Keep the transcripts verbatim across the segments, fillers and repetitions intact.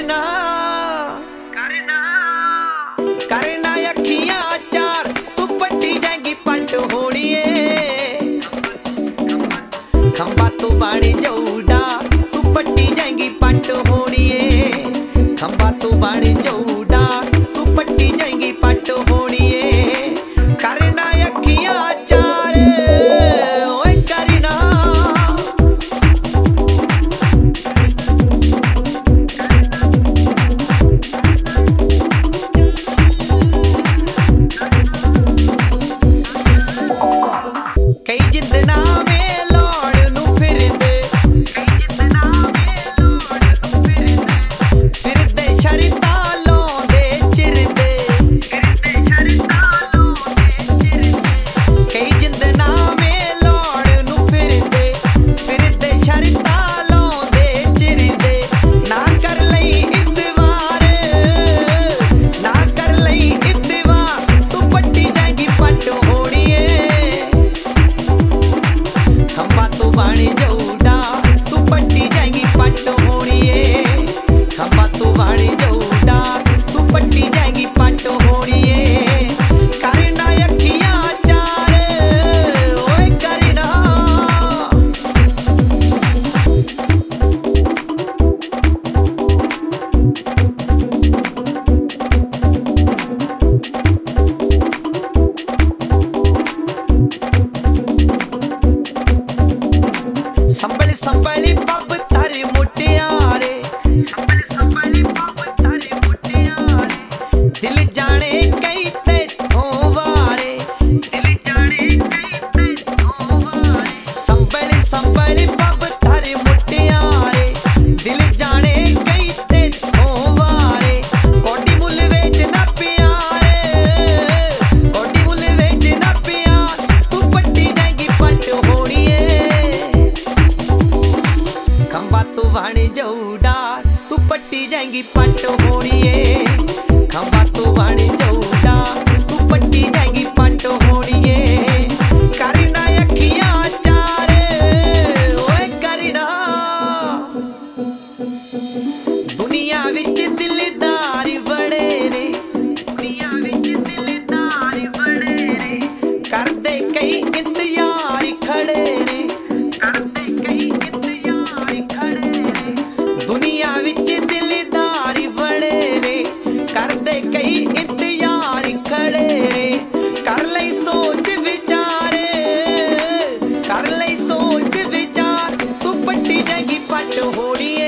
करना करना करना अखियां चार तू पट्टी जाएगी पट होड़िए खंबा तू बाणी जऊडा तू पट्टी जाएगी पट होड़िए खंबा तू बाणी जऊडा तू पट्टी जाएगी पट होड़िए करना अखियां चार ओए करना कई जिंदना में लौड़ नू फिरदे कई जिंदना में लौड़ नू फिरदे फिरदे शरता लौंदे चिरदे फिरदे शरता लौंदे चिरदे कई जिंदना में लौड़ नू फिरदे फिरदे शरता लौंदे चिरदे ना कर लई इतवार ना कर लई इतवार तू पट्टी जाएगी पट होड़िए खंबा तू बाणी जऊडा तू पट्टी जाएगी पट होड़िए खंबा तू बाणी जऊडा तू पट्टी जाएगी पट होड़िए करना अखियां चार ओए करना संभल संभली पब तारे मुटियारे संभल संभली पब तारे मुटियारे दिल जाने कई ते होवारे दिल जाने कई ते होवारे संभल संभली पब तारे मुटियारे दिल जाने कई ते होवारे कोडी मुल वेच ना प्यारे कोडी मुल वेच ना प्यार तू पट्टी जाएगी पट होड़िए खंबा तू बाणी जऊडा तू पट्टी जाएगी पट होड़िए खंबा तू बाणी जऊडा तू पट्टी जाएगी पट होड़िए करना अखियां चार ओए करना दुनिया विच दिलदार बड़े ने दुनिया विच दिलदार बड़े ने करदे कई इंतजार खड़े ने करदे कई इंतजार खड़े ने दुनिया विच दिलदार बड़े ने करदे कई इंतजार खड़े ने कर लई सोच विचारे कर लई सोच विचार तू पट्टी जाएगी पट होड़िए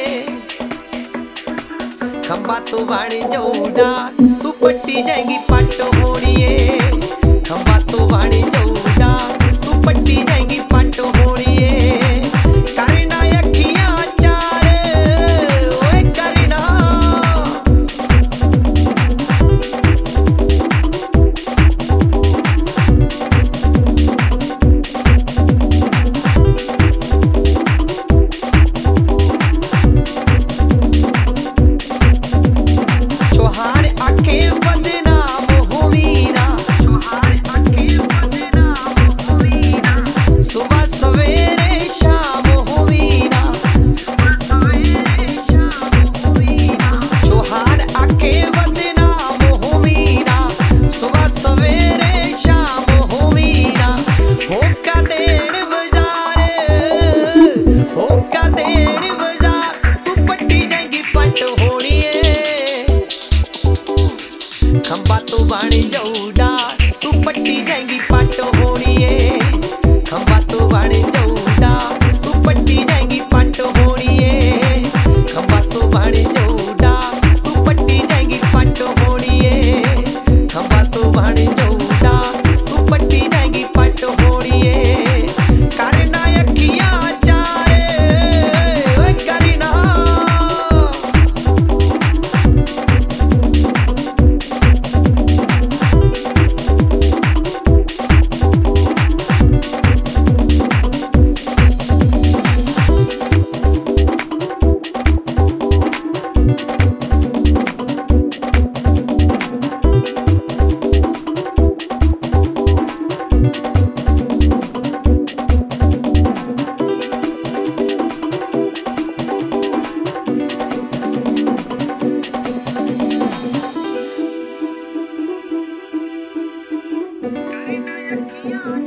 खंबा तू बाणी जऊडा तू पट्टी जाएगी पट होड़िए खंबा तू बाणी जऊडा तू पट्टी जाएगी पट होड़िए करना अखियां चार ओए करना चौहान आखे बदनाम होवीना चौहान आखे बदनाम होवीना ਦੁਨੀਆ